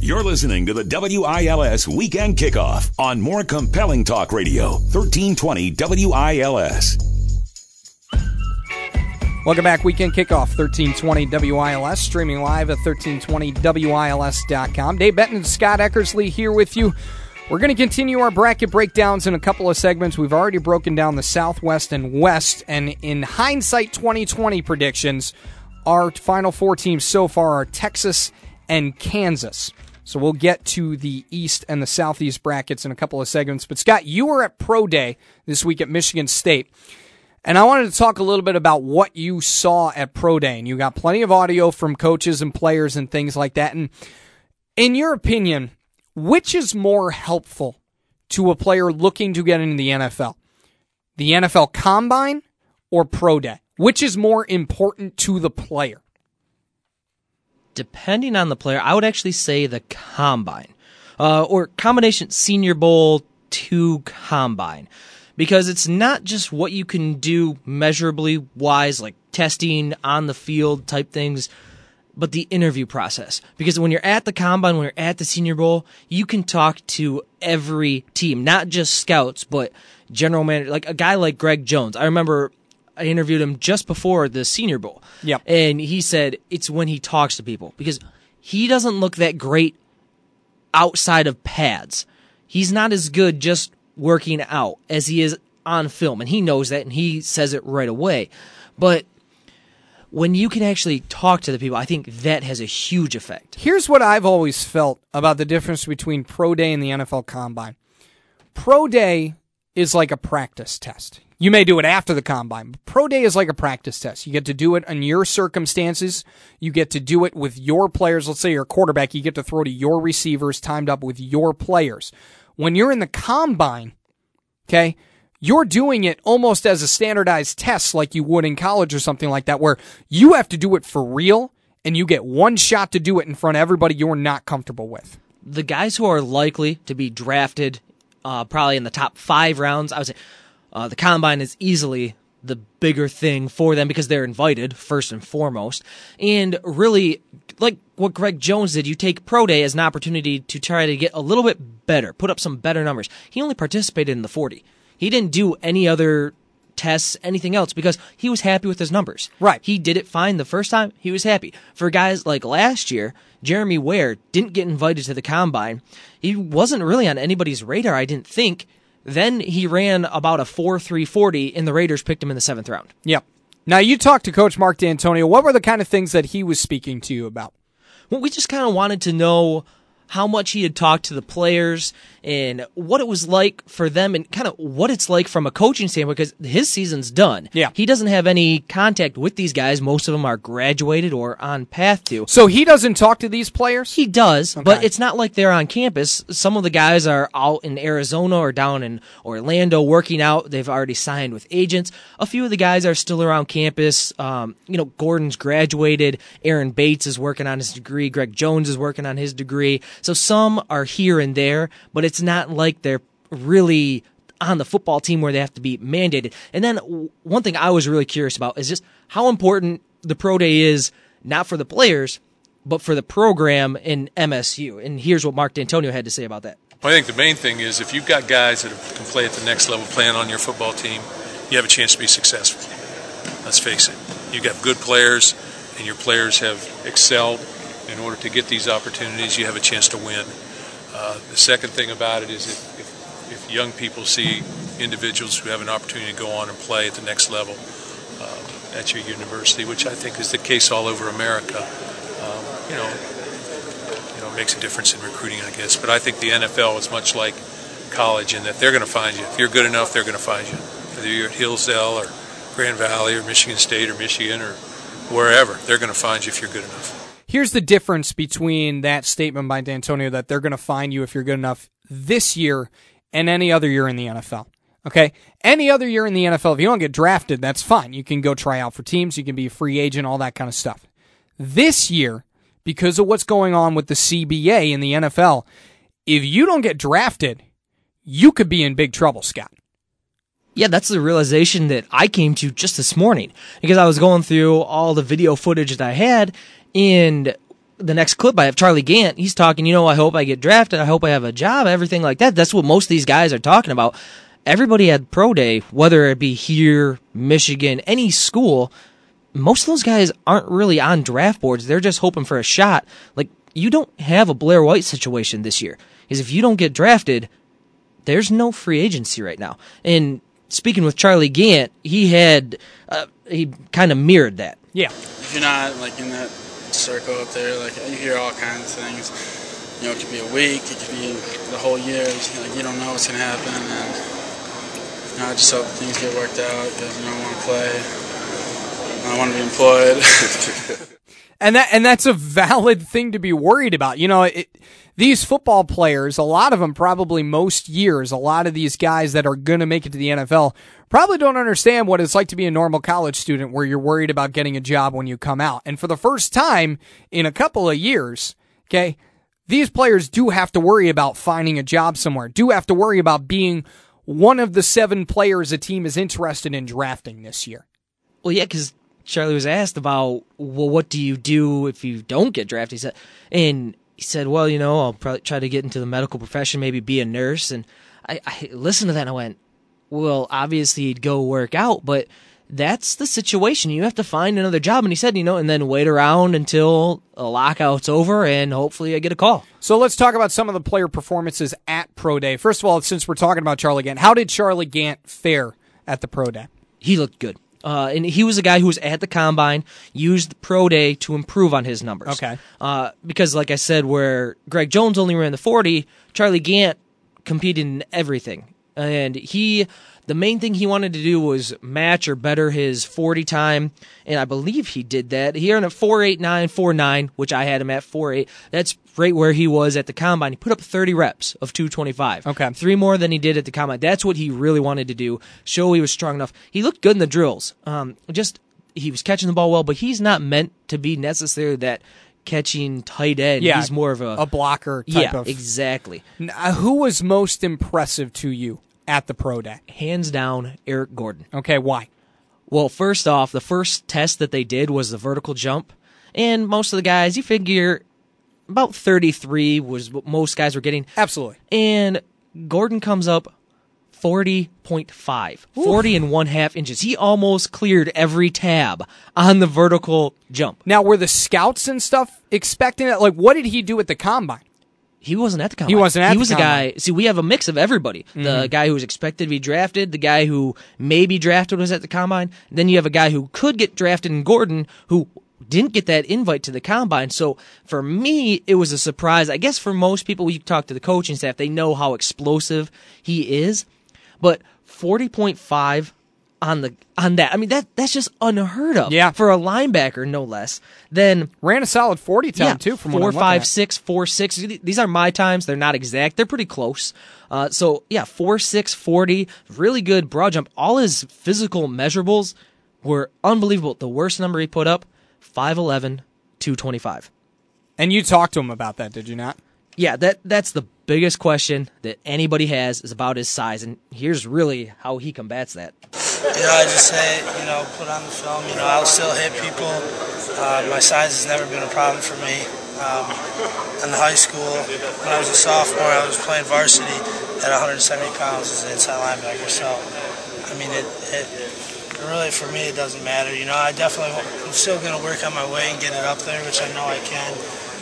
You're listening to the WILS Weekend Kickoff on more compelling talk radio, 1320 WILS. Welcome back, Weekend Kickoff, 1320 WILS, streaming live at 1320WILS.com. Dave Benton and Scott Eckersley here with you. We're going to continue our bracket breakdowns in a couple of segments. We've already broken down the Southwest and West, and in hindsight 2020 predictions, our final four teams so far are Texas and Kansas. So we'll get to the East and the Southeast brackets in a couple of segments. But Scott, you were at Pro Day this week at Michigan State, and I wanted to talk a little bit about what you saw at Pro Day. And you got plenty of audio from coaches and players and things like that. And in your opinion, which is more helpful to a player looking to get into the NFL? The NFL Combine or Pro Day? Which is more important to the player? Depending on the player, I would actually say the Combine. Or combination Senior Bowl to Combine. Because it's not just what you can do measurably wise, like testing on the field type things, but the interview process. Because when you're at the Combine, when you're at the Senior Bowl, you can talk to every team, not just scouts, but general manager, like a guy like Greg Jones. I remember I interviewed him just before the Senior Bowl. Yep. And he said it's when he talks to people, because he doesn't look that great outside of pads. He's not as good just working out as he is on film, and he knows that, and he says it right away. But when you can actually talk to the people, I think that has a huge effect. Here's what I've always felt about the difference between Pro Day and the NFL Combine. Pro Day is like a practice test. You may do it after the Combine, but Pro Day is like a practice test. You get to do it in your circumstances. You get to do it with your players. Let's say you're a quarterback. You get to throw to your receivers timed up with your players. When you're in the Combine, okay, you're doing it almost as a standardized test like you would in college or something like that, where you have to do it for real, and you get one shot to do it in front of everybody you're not comfortable with. The guys who are likely to be drafted probably in the top 5 rounds, I would say the Combine is easily the bigger thing for them because they're invited, first and foremost. And really, like what Greg Jones did, you take Pro Day as an opportunity to try to get a little bit better, put up some better numbers. He only participated in the 40. He didn't do any other tests, anything else, because he was happy with his numbers. Right. He did it fine the first time. He was happy. For guys like last year, Jeremy Ware didn't get invited to the Combine. He wasn't really on anybody's radar, I didn't think. Then he ran about a 4.340, and the Raiders picked him in the 7th round. Yep. Now, you talked to Coach Mark D'Antonio. What were the kind of things that he was speaking to you about? Well, we just kind of wanted to know how much he had talked to the players and what it was like for them and kind of what it's like from a coaching standpoint, because his season's done. Yeah. He doesn't have any contact with these guys. Most of them are graduated or on path to. So he doesn't talk to these players? He does, Okay. but it's not like they're on campus. Some of the guys are out in Arizona or down in Orlando working out. They've already signed with agents. A few of the guys are still around campus. Gordon's graduated. Aaron Bates is working on his degree. Greg Jones is working on his degree. So some are here and there, but it's not like they're really on the football team where they have to be mandated. And then one thing I was really curious about is just how important the Pro Day is, not for the players, but for the program in MSU. And here's what Mark D'Antonio had to say about that. Well, I think the main thing is if you've got guys that can play at the next level playing on your football team, you have a chance to be successful. Let's face it. You've got good players, and your players have excelled. In order to get these opportunities, you have a chance to win. The second thing about it is if young people see individuals who have an opportunity to go on and play at the next level at your university, which I think is the case all over America, it makes a difference in recruiting, I guess. But I think the NFL is much like college in that they're going to find you. If you're good enough, they're going to find you. Whether you're at Hillsdale or Grand Valley or Michigan State or Michigan or wherever, they're going to find you if you're good enough. Here's the difference between that statement by D'Antonio that they're going to find you if you're good enough this year and any other year in the NFL. Okay? Any other year in the NFL, if you don't get drafted, that's fine. You can go try out for teams. You can be a free agent, all that kind of stuff. This year, because of what's going on with the CBA in the NFL, if you don't get drafted, you could be in big trouble, Scott. Yeah, that's the realization that I came to just this morning because I was going through all the video footage that I had, and the next clip I have, Charlie Gant, he's talking, I hope I get drafted, I hope I have a job, everything like that. That's what most of these guys are talking about. Everybody at pro day, whether it be here, Michigan, any school, most of those guys aren't really on draft boards. They're just hoping for a shot. Like, you don't have a Blair White situation this year. Because if you don't get drafted, there's no free agency right now. And speaking with Charlie Gant, he kind of mirrored that. Yeah. If you're not, in that circle up there, you hear all kinds of things. It could be a week, it could be the whole year. You don't know what's going to happen. And I just hope things get worked out because I want to play. I want to be employed. And that's a valid thing to be worried about. These football players, a lot of them probably most years, a lot of these guys that are going to make it to the NFL probably don't understand what it's like to be a normal college student where you're worried about getting a job when you come out. And for the first time in a couple of years, okay, these players do have to worry about finding a job somewhere, do have to worry about being one of the 7 players a team is interested in drafting this year. Well, yeah, because Charlie was asked about, well, what do you do if you don't get drafted? He said, well, I'll probably try to get into the medical profession, maybe be a nurse. And I listened to that and I went, well, obviously he'd go work out, but that's the situation. You have to find another job. And he said, and then wait around until a lockout's over and hopefully I get a call. So let's talk about some of the player performances at Pro Day. First of all, since we're talking about Charlie Gant, how did Charlie Gant fare at the Pro Day? He looked good. And he was a guy who was at the combine, used the pro day to improve on his numbers. Okay. Because, like I said, where Greg Jones only ran the 40, Charlie Gant competed in everything. And the main thing he wanted to do was match or better his 40 time, and I believe he did that. He earned a 4.8949, which I had him at 4.8. That's right where he was at the combine. He put up 30 reps of 225. Okay. 3 more than he did at the combine. That's what he really wanted to do, show he was strong enough. He looked good in the drills. He was catching the ball well, but he's not meant to be necessarily that catching tight end. Yeah, he's more of a blocker type of. Yeah, exactly. Who was most impressive to you at the Pro Day? Hands down, Eric Gordon. Okay, why? Well, first off, the first test that they did was the vertical jump. And most of the guys, you figure about 33 was what most guys were getting. Absolutely. And Gordon comes up 40.5. 40 and 1/2 inches. He almost cleared every tab on the vertical jump. Now, were the scouts and stuff expecting it? What did he do at the combine? He wasn't at the combine. He wasn't at the was combine. a guy. See, we have a mix of everybody. Mm-hmm. The guy who was expected to be drafted, the guy who maybe drafted was at the combine. Then you have a guy who could get drafted in Gordon who didn't get that invite to the combine. So for me, it was a surprise. I guess for most people, you talk to the coaching staff, they know how explosive he is. But 40.5 on that. I mean, that's just unheard of. Yeah. For a linebacker, no less. Then ran a solid 40 time too. From 4.56, 4.6. These are my times. They're not exact. They're pretty close. 4.6, 40. Really good broad jump. All his physical measurables were unbelievable. The worst number he put up, 5'11", 225. And you talked to him about that, did you not? Yeah, that's the biggest question that anybody has is about his size, and here's really how he combats that. I just say, put on the film, I'll still hit people. My size has never been a problem for me. In high school, when I was a sophomore, I was playing varsity at 170 pounds as an inside linebacker. So, it really, for me, it doesn't matter. I'm still going to work on my way and get it up there, which I know I can.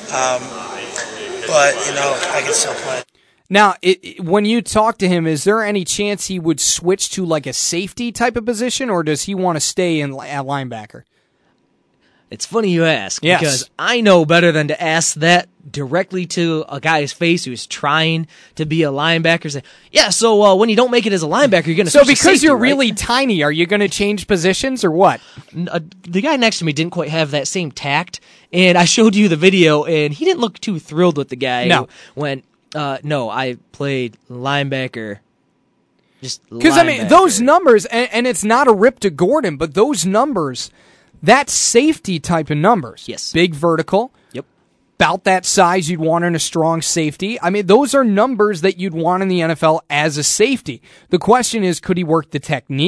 But I can still play. Now, when you talk to him, is there any chance he would switch to a safety type of position, or does he want to stay at linebacker? It's funny you ask, yes, because I know better than to ask that directly to a guy's face who's trying to be a linebacker. Say, yeah, so when you don't make it as a linebacker, you're going to switch to safety, because you're right? really tiny, are you going to change positions or what? The guy next to me didn't quite have that same tact, and I showed you the video, and he didn't look too thrilled with the guy. No. No, I played linebacker. Because, those numbers, and it's not a rip to Gordon, but those numbers, that's safety type of numbers. Yes. Big vertical. Yep. About that size you'd want in a strong safety. Those are numbers that you'd want in the NFL as a safety. The question is, could he work the technique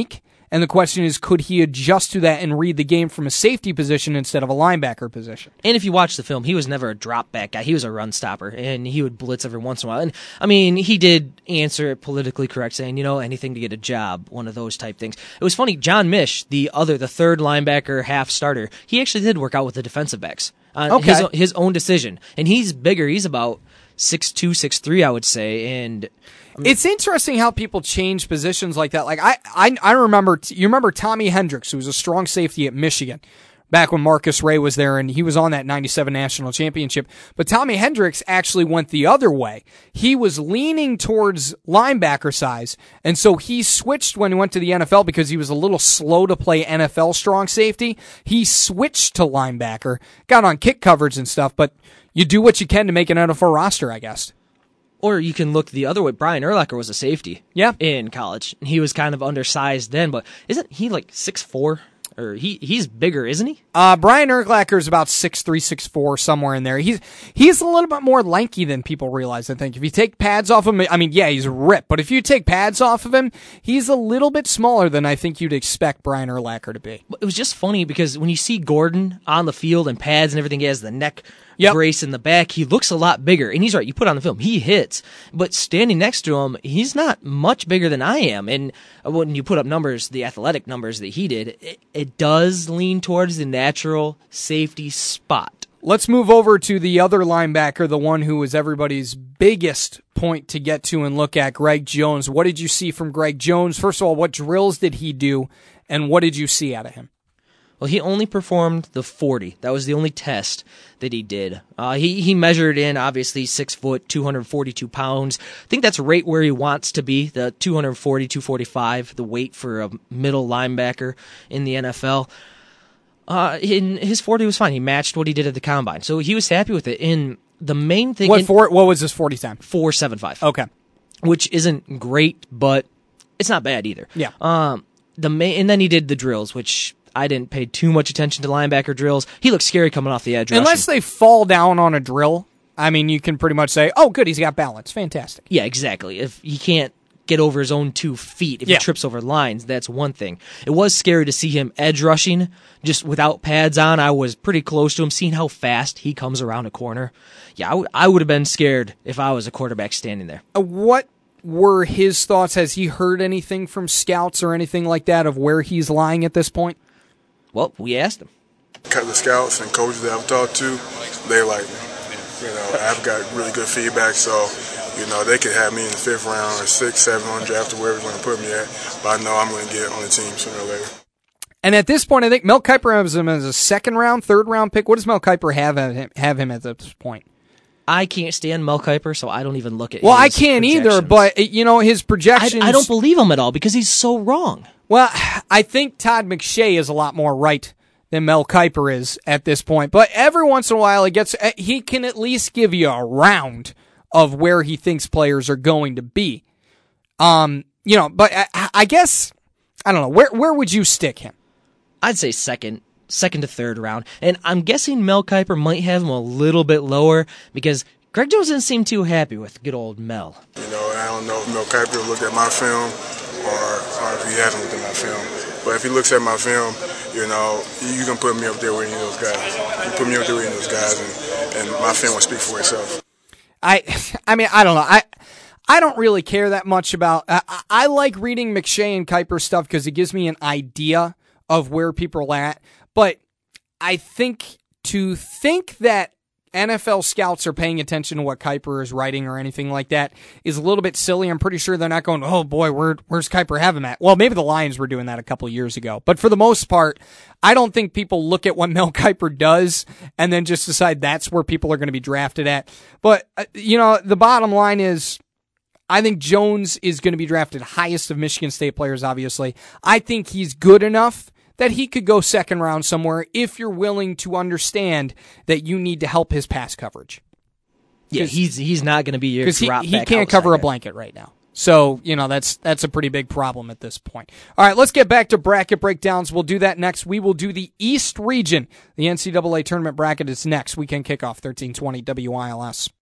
And the question is, could he adjust to that and read the game from a safety position instead of a linebacker position? And if you watch the film, he was never a drop back guy. He was a run stopper, and he would blitz every once in a while. And I mean, he did answer it politically correct, saying, anything to get a job, one of those type things. It was funny, John Mish, the third linebacker half starter, he actually did work out with the defensive backs on his own decision. And he's bigger. He's about 6'2", 6'3", I would say, and it's interesting how people change positions like that. Like I remember, you remember Tommy Hendricks, who was a strong safety at Michigan back when Marcus Ray was there, and he was on that 97 national championship. But Tommy Hendricks actually went the other way. He was leaning towards linebacker size, and so he switched when he went to the NFL because he was a little slow to play NFL strong safety. He switched to linebacker, got on kick coverage and stuff, but you do what you can to make an NFL roster, I guess. Or you can look the other way. Brian Urlacher was a safety in college. He was kind of undersized then, but isn't he like 6'4"? Or he's bigger, isn't he? Brian Urlacher's about 6'3", 6'4", somewhere in there. He's a little bit more lanky than people realize, I think. If you take pads off him, I mean, yeah, he's ripped, but if you take pads off of him, he's a little bit smaller than I think you'd expect Brian Urlacher to be. It was just funny because when you see Gordon on the field and pads and everything, he has the neck brace in the back, he looks a lot bigger. And he's right, you put on the film, he hits. But standing next to him, he's not much bigger than I am. And when you put up numbers, the athletic numbers that he did, it does lean towards the natural safety spot. Let's move over to the other linebacker, the one who was everybody's biggest point to get to and look at, Greg Jones. What did you see from Greg Jones? First of all, what drills did he do, and what did you see out of him? Well, he only performed the 40. That was the only test that he did. He measured in, obviously, 6 foot, 242 pounds. I think that's right where he wants to be, the 240, 245, the weight for a middle linebacker in the NFL. In his 40 was fine. He matched what he did at the combine. So he was happy with it. And the main thing... What was his 40 time? 4.75. Okay. Which isn't great, but it's not bad either. Yeah. And then he did the drills, which... I didn't pay too much attention to linebacker drills. He looks scary coming off the edge. Unless they fall down on a drill, I mean, you can pretty much say, oh, good, he's got balance. Fantastic. Yeah, exactly. If he can't get over his own 2 feet, if he trips over lines, that's one thing. It was scary to see him edge rushing just without pads on. I was pretty close to him, seeing how fast he comes around a corner. Yeah, I would have been scared if I was a quarterback standing there. What were his thoughts? Has he heard anything from scouts or anything like that of where he's lying at this point? Well, we asked him. The scouts and coaches that I've talked to, they like me. I've got really good feedback, so, they could have me in the 5th round or 6th, 7th on draft or wherever they're going to put me at, but I know I'm going to get on the team sooner or later. And at this point, I think Mel Kiper has him as a 2nd round, 3rd round pick. What does Mel Kiper have him at this point? I can't stand Mel Kiper, so I don't even look at Well, I can't either, but, his projections... I don't believe him at all because he's so wrong. Well, I think Todd McShay is a lot more right than Mel Kiper is at this point. But every once in a while, he can at least give you a round of where he thinks players are going to be. But I guess, I don't know, where would you stick him? I'd say second to 3rd round. And I'm guessing Mel Kiper might have him a little bit lower because Greg Jones didn't seem too happy with good old Mel. I don't know if Mel Kiper looked at my film or if he hasn't looked at my film. But if he looks at my film, you can put me up there with any of those guys. You put me up there with any of those guys, and my film will speak for itself. I mean, I don't know. I don't really care that much about... I like reading McShay and Kiper stuff because it gives me an idea of where people are at. But I think to think that NFL scouts are paying attention to what Kiper is writing or anything like that is a little bit silly. I'm pretty sure they're not going, oh boy, where's Kiper have him at? Well, maybe the Lions were doing that a couple of years ago. But for the most part, I don't think people look at what Mel Kiper does and then just decide that's where people are going to be drafted at. But, the bottom line is, I think Jones is going to be drafted highest of Michigan State players, obviously. I think he's good enough that he could go 2nd round somewhere if you're willing to understand that you need to help his pass coverage. Yeah, he's not going to be your drop back. He can't cover a blanket right now. So, that's a pretty big problem at this point. All right, let's get back to bracket breakdowns. We'll do that next. We will do the East region. The NCAA tournament bracket is next. Weekend kickoff, 1320 WILS.